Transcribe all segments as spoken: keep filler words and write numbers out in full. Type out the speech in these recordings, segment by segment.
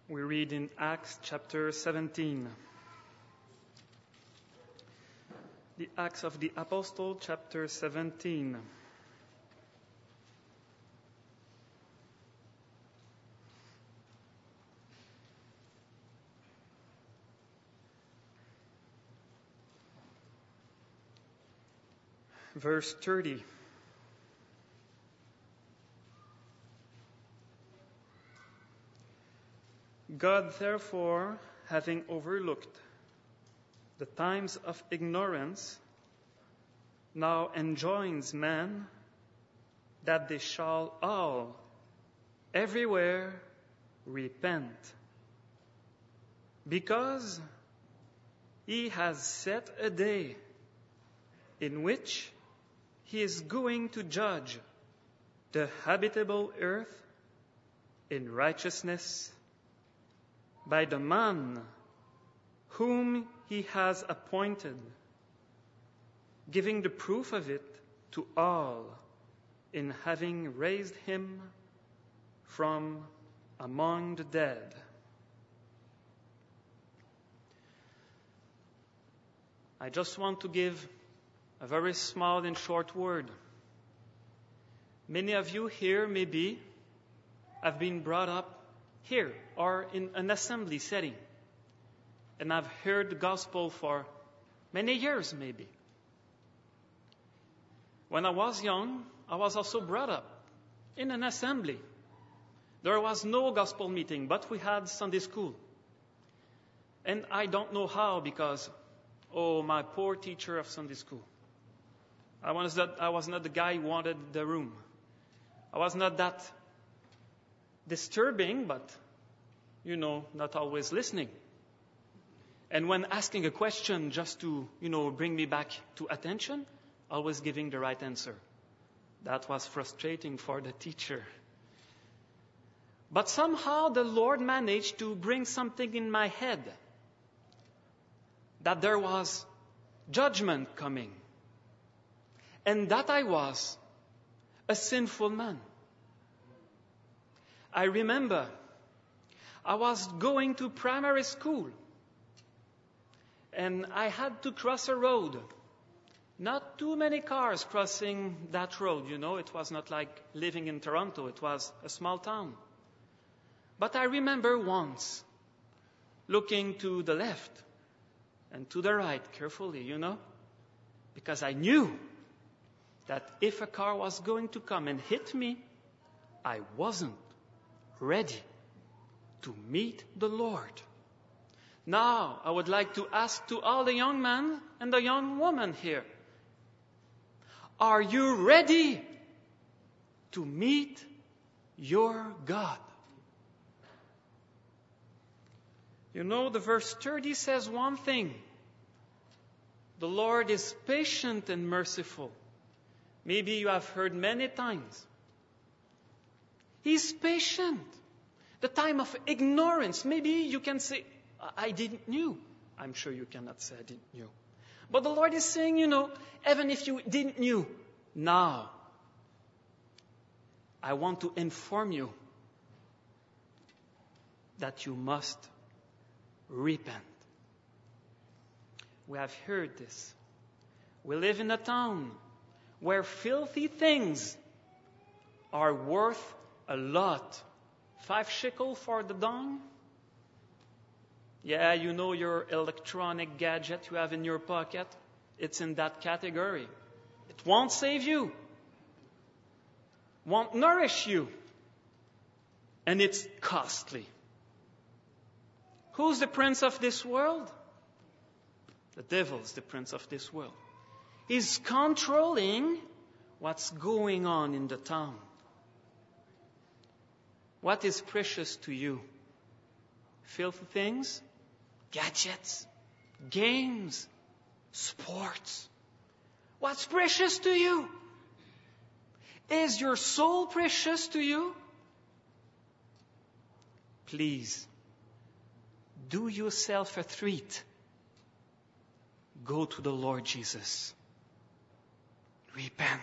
We read in Acts chapter seventeen. The Acts of the Apostle, chapter seventeen. Verse thirty. God, therefore, having overlooked the times of ignorance, now enjoins men that they shall all, everywhere, repent, because he has set a day in which he is going to judge the habitable earth in righteousness by the man whom he has appointed, giving the proof of it to all in having raised him from among the dead. I just want to give a very small and short word. Many of you here maybe have been brought up here or in an assembly setting, and I've heard the gospel for many years maybe. When I was young, I was also brought up in an assembly. There was no gospel meeting, but we had Sunday school. And I don't know how, because, oh, my poor teacher of Sunday school. I was not, I was not the guy who wanted the room. I was not that disturbing, but, you know, not always listening. And when asking a question just to, you know, bring me back to attention, always giving the right answer. That was frustrating for the teacher. But somehow the Lord managed to bring something in my head, that there was judgment coming, and that I was a sinful man. I remember I was going to primary school, and I had to cross a road. Not too many cars crossing that road, you know. It was not like living in Toronto. It was a small town. But I remember once looking to the left and to the right carefully, you know, because I knew that if a car was going to come and hit me, I wasn't ready to meet the Lord. Now, I would like to ask to all the young men and the young women here, are you ready to meet your God? You know, the verse thirty says one thing. The Lord is patient and merciful. Maybe you have heard many times. He's patient. The time of ignorance, maybe you can say, I didn't knew. I'm sure you cannot say I didn't knew. But the Lord is saying, you know, even if you didn't knew, now I want to inform you that you must repent. We have heard this. We live in a town where filthy things are worth a lot. Five shekel for the dung? Yeah, you know your electronic gadget you have in your pocket? It's in that category. It won't save you. Won't nourish you. And it's costly. Who's the prince of this world? The devil's the prince of this world. He's controlling what's going on in the town. What is precious to you? Filthy things? Gadgets? Games? Sports? What's precious to you? Is your soul precious to you? Please, do yourself a treat. Go to the Lord Jesus. Repent.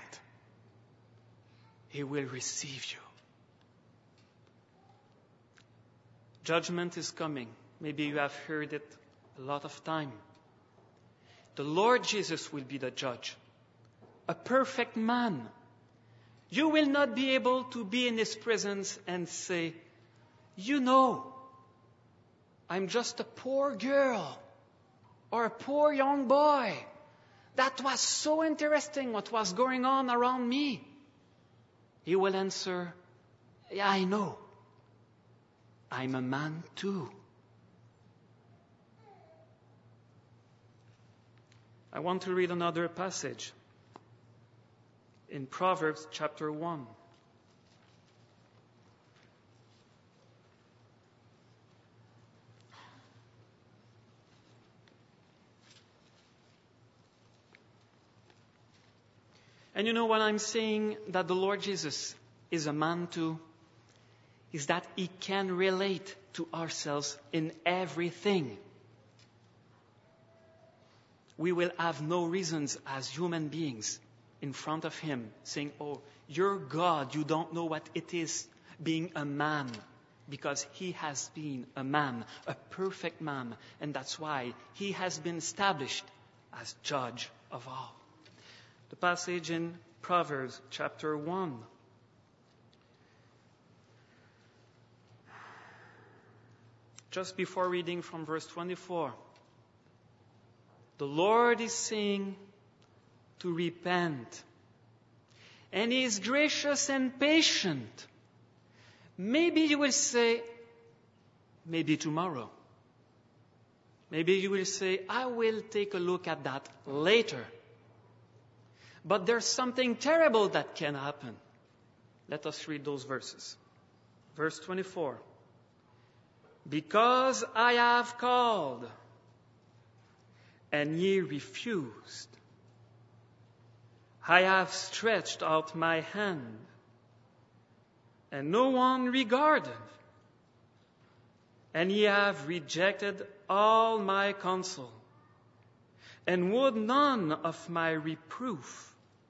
He will receive you. Judgment is coming. Maybe you have heard it a lot of time. The Lord Jesus will be the judge, a perfect man. You will not be able to be in His presence and say, you know, I'm just a poor girl or a poor young boy. That was so interesting what was going on around me. He will answer, yeah, I know. I'm a man too. I want to read another passage in Proverbs chapter one. And you know what I'm saying, that the Lord Jesus is a man too, is that He can relate to ourselves in everything. We will have no reasons as human beings in front of Him saying, oh, you're God, you don't know what it is being a man, because He has been a man, a perfect man, and that's why He has been established as judge of all. The passage in Proverbs chapter one. Just before reading from verse twenty-four, the Lord is saying to repent. And He is gracious and patient. Maybe you will say, maybe tomorrow. Maybe you will say, I will take a look at that later. But there's something terrible that can happen. Let us read those verses. Verse twenty-four. Because I have called, and ye refused. I have stretched out my hand, and no one regarded. And ye have rejected all my counsel, and would none of my reproof.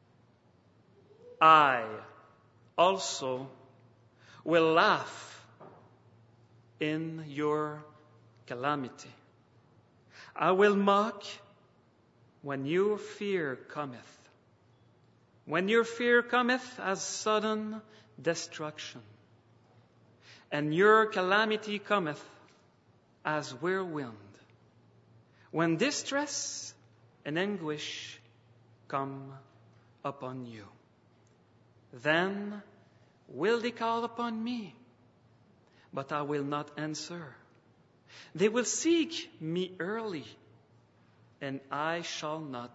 I also will laugh in your calamity. I will mock when your fear cometh. When your fear cometh as sudden destruction, and your calamity cometh as whirlwind, when distress and anguish come upon you. Then will they call upon me, but I will not answer. They will seek me early, and I shall not,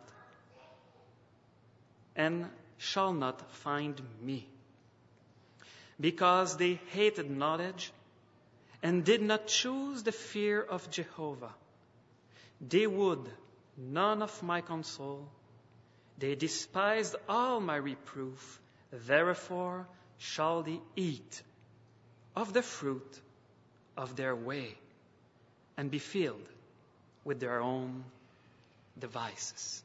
and shall not find me. Because they hated knowledge, and did not choose the fear of Jehovah. They would none of my counsel. They despised all my reproof. Therefore shall they eat of the fruit of their way, and be filled with their own devices.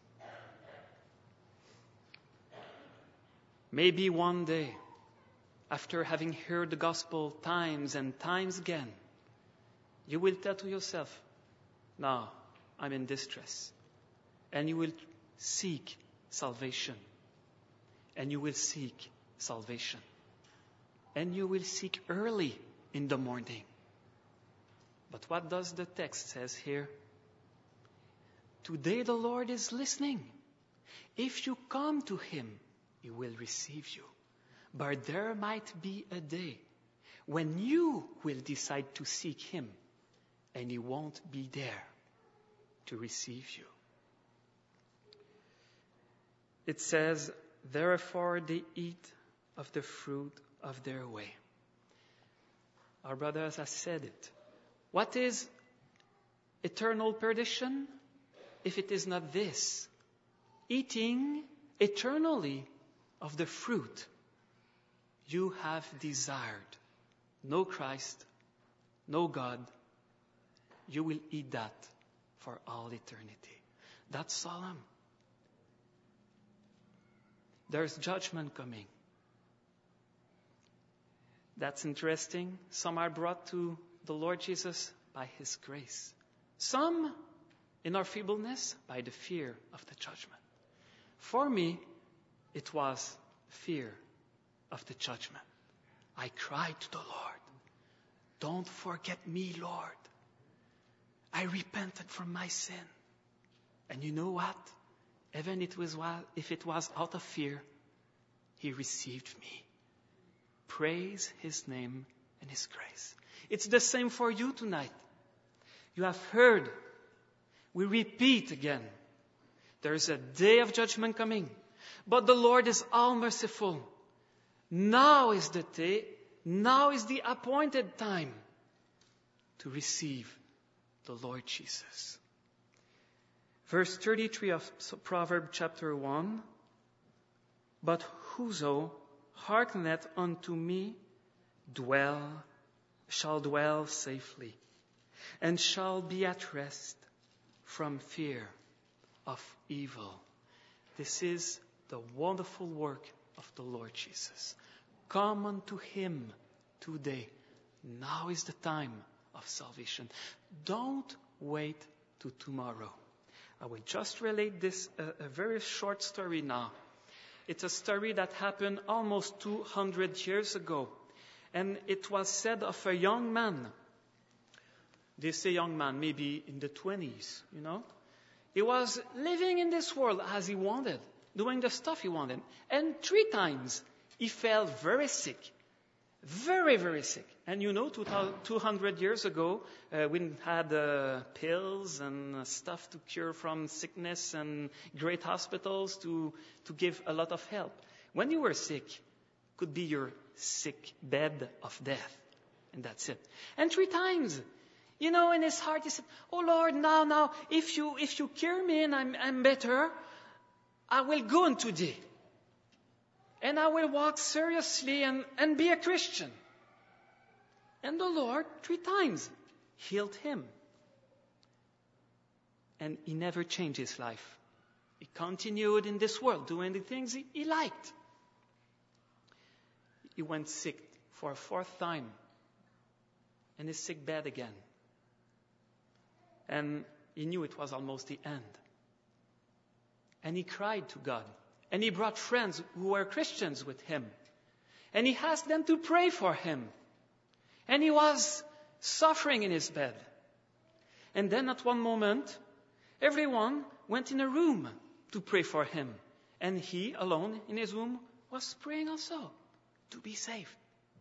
Maybe one day, after having heard the gospel times and times again, you will tell to yourself, now I'm in distress. And you will seek salvation. And you will seek salvation. And you will seek early in the morning. But what does the text says here? Today the Lord is listening. If you come to Him, He will receive you. But there might be a day when you will decide to seek Him, and He won't be there to receive you. It says, therefore they eat of the fruit of their way. Our brothers have said it. What is eternal perdition if it is not this? Eating eternally of the fruit you have desired. No Christ, no God. You will eat that for all eternity. That's solemn. There's judgment coming. That's interesting. Some are brought to the Lord Jesus by His grace. Some, in our feebleness, by the fear of the judgment. For me, it was fear of the judgment. I cried to the Lord, don't forget me, Lord. I repented from my sin. And you know what? Even it was, if it was out of fear, He received me. Praise His name and His grace. It's the same for you tonight. You have heard. We repeat again. There is a day of judgment coming. But the Lord is all merciful. Now is the day, now is the appointed time to receive the Lord Jesus. Verse thirty-three of Proverbs chapter one. But whoso hearkeneth unto me dwell, shall dwell safely, and shall be at rest from fear of evil. This is the wonderful work of the Lord Jesus. Come unto Him today. Now is the time of salvation. Don't wait to tomorrow. I will just relate this, a, a very short story now. It's a story that happened almost two hundred years ago. And it was said of a young man. They say young man, maybe in the twenties, you know. He was living in this world as he wanted, doing the stuff he wanted. And three times he fell very sick. Very, very sick. And you know, two hundred years ago, uh, we had uh, pills and uh, stuff to cure from sickness and great hospitals to, to give a lot of help. When you were sick, could be your sick bed of death. And that's it. And three times, you know, in his heart, he said, oh Lord, now, now, if you, if you cure me and I'm, I'm better, I will go unto Thee. And I will walk seriously and, and be a Christian. And the Lord, three times, healed him. And he never changed his life. He continued in this world, doing the things he, he liked. He went sick for a fourth time. In his sick bed again. And he knew it was almost the end. And he cried to God. And he brought friends who were Christians with him. And he asked them to pray for him. And he was suffering in his bed. And then at one moment, everyone went in a room to pray for him. And he, alone in his room, was praying also to be saved.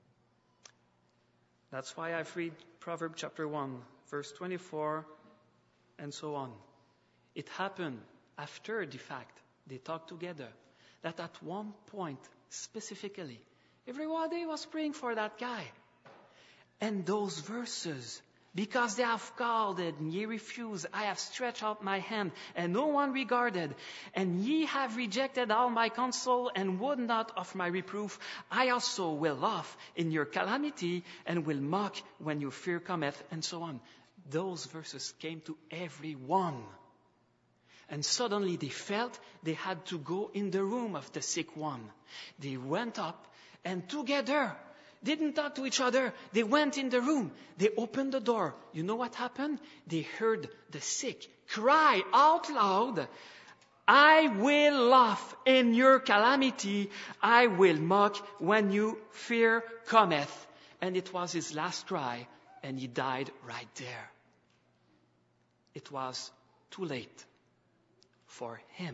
That's why I've read Proverbs chapter one, verse twenty-four, and so on. It happened after the fact. They talked together that at one point, specifically, everybody was praying for that guy. And those verses, because they have called and ye refused, I have stretched out my hand, and no one regarded. And ye have rejected all my counsel, and would not of my reproof. I also will laugh in your calamity, and will mock when your fear cometh, and so on. Those verses came to everyone. And suddenly they felt they had to go in the room of the sick one. They went up and together, didn't talk to each other. They went in the room. They opened the door. You know what happened? They heard the sick cry out loud, I will laugh in your calamity. I will mock when your fear cometh. And it was his last cry, and he died right there. It was too late for him.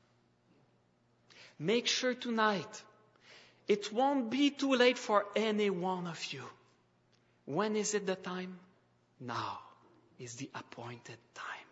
Make sure tonight, it won't be too late for any one of you. When is it the time? Now is the appointed time.